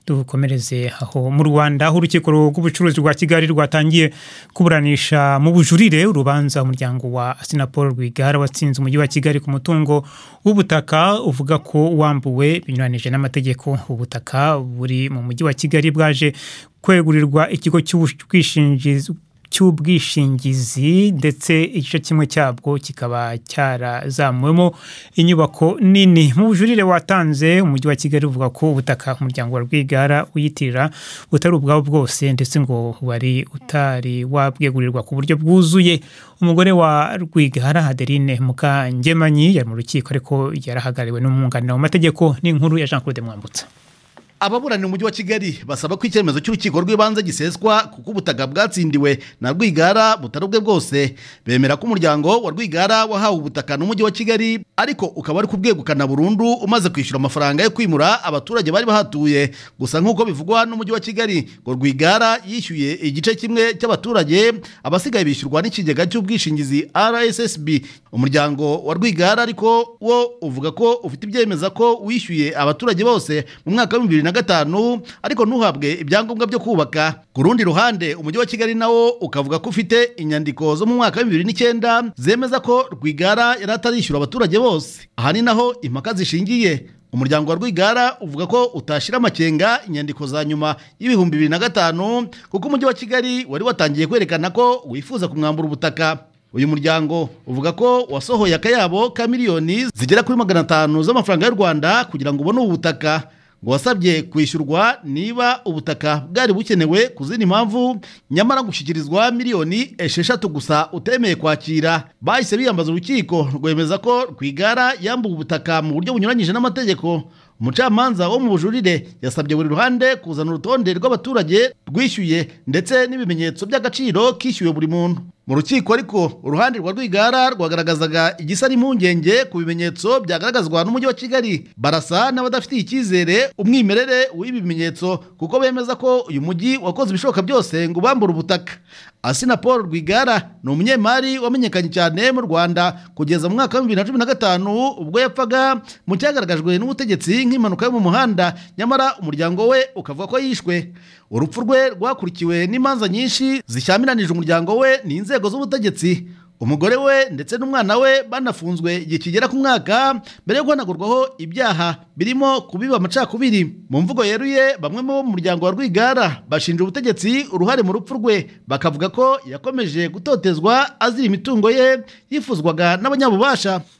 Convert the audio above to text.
Dukomereze aho mu Rwanda aho urukiko rw'ubucuruzi rwa Kigali rwatangiye kuburanisha mu bujurire urubanza umuryango wa Assinapol Rwigara watsinze umujyi wa Kigali ku mutungo w'ubutaka uvuga ko wambuwe binyuranije n'amategeko. Ubutaka buri mu mujyi wa Kigali bwaje kwegurirwa ikigo cy'ubwishingizi ndetse igice kimwe cyabwo kikaba cyarazamuwemo inyubako nini. Mu bujurire watanze umujyi wa Kigali uvuga ko ubutaka umuryango wa Rwigara uyitirira butari ubwabo bwose ndetse ngo wari utari wabwegurirwa ku buryo bwuzuye. Umugore wa Rwigara Adeline Mukangemanyi yari mu rukiko ariko yarahagariwe n'umwunganira mu mategeko. N'inkuru ya Jean Claude Mwambutsa. Ababuranira umujyi wa Kigali basaba ko icyemezo cy'urukiko rw'ibanze giseswa kuko ubutaka bwatsindiwe na Rwigara butari ubwe bwose. Bemera ko umuryango wa Rwigara wahawe ubutaka n'umujyi wa Kigali ariko ukaba ari kubwegukana burundu umaze kwishyura amafaranga yo kwimura abaturage bari bahatuye. Gusa nk'uko bivugwa n'umujyi wa Kigali ngo Rwigara yishyuye igice kimwe cy'abaturage, abasigaye bishyurwa n'ikigega cy'ubwishingizi RSSB. Umuryango wa Rwigara ariko wo uvuga ko ufite ibyemeza ko wishyuye abaturage bose mu mwaka wa 2005 ariko ntuhabwe ibyangombwa byo kubaka. Ku rundi ruhande umujyi wa Kigali nawo ukavuga ko ufite inyandiko zo mu mwaka wa 2009 zemeza ko Rwigara yari atarishyura abaturage bose. Aha ni naho impaka zishingiye. Umuryango wa Rwigara uvuga ko utashira amakenga inyandiko za nyuma y'ibihumbi 2005 kuko umujyi wa Kigali wari watangiye kwerekana ko wifuza kumwambura ubutaka. Uyu muryango uvuga ko wasohoye akayabo ka miliyoni zigera kuri 500 z'amafaranga y'u Rwanda kugira ngo ubone ubutaka. Ngo wasabye kwishyurwa niba ubutaka bwari bukenewe ku zindi mpamvu, nyamara gushyikirizwa miliyoni 6 gusa utemeye kwakira. Bahise biyambaza urukiko rwemeza ko Rwigara yambuwe ubutaka mu buryo bunyuranyije n'amategeko. Umucamanza wo mu bujurire yasabye buri ruhande kuzana urutonde rw'abaturage rwishyuye ndetse n'ibimenyetso by'agaciro kishyuye buri muntu. Mu rukiko ariko uruhande rwa Rwigara rwagaragazaga igisa n'impungenge ku bimenyetso byagaragazwa n'umujyi wa Kigali. Barasa n'abadafitiye icyizere umwimerere w'ibi bimenyetso kuko bemeza ko uyu mujyi wakoze ibishoboka byose ngo bambure ubutaka. Assinapol Rwigara ni umunyemari wamenyekanye cyane mu Rwanda kugeza mu mwaka wa 2015 ubwo yapfaga mu cyagaragajwe n'ubutegetsi nk'impanuka yo mu muhanda, nyamara umuryango we ukavuga ko yishwe. Urupfu rwe rwakurikiwe n'imanza nyinshi zishyamiranyije umuryango we n'inzego z'ubutegetsi. Umugore we ndetse n'umwana we banafunzwe igihe kigera ku mwaka mbere yo guhanagurwaho ibyaha birimo kubiba amacakubiri. Mu mvugo yeruye bamwe mu muryango wa Rwigara bashinja ubutegetsi uruhare mu rupfu rwe, bakavuga ko yakomeje gutotezwa azira imitungo ye yifuzwaga n'abanyabubasha.